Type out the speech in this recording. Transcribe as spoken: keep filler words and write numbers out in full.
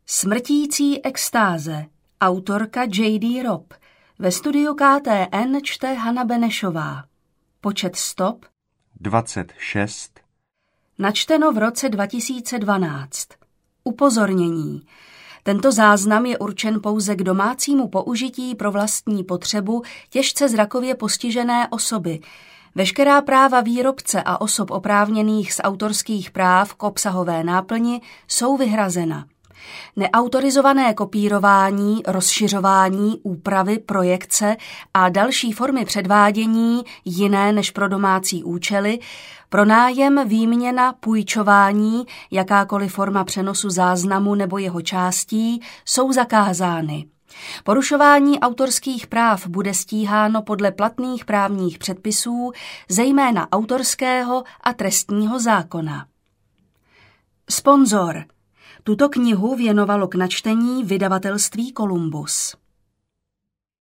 Smrtící extáze, autorka J D Robb, ve studiu K T N čte Hana Benešová. Počet stop dvacet šest. Načteno v roce dva tisíce dvanáct. Upozornění. Tento záznam je určen pouze k domácímu použití pro vlastní potřebu těžce zrakově postižené osoby. Veškerá práva výrobce a osob oprávněných z autorských práv k obsahové náplni jsou vyhrazena. Neautorizované kopírování, rozšiřování, úpravy, projekce a další formy předvádění jiné než pro domácí účely, pronájem, výměna, půjčování, jakákoliv forma přenosu záznamu nebo jeho částí jsou zakázány. Porušování autorských práv bude stíháno podle platných právních předpisů, zejména autorského a trestního zákona. Sponzor. Tuto knihu věnovalo k načtení vydavatelství Columbus.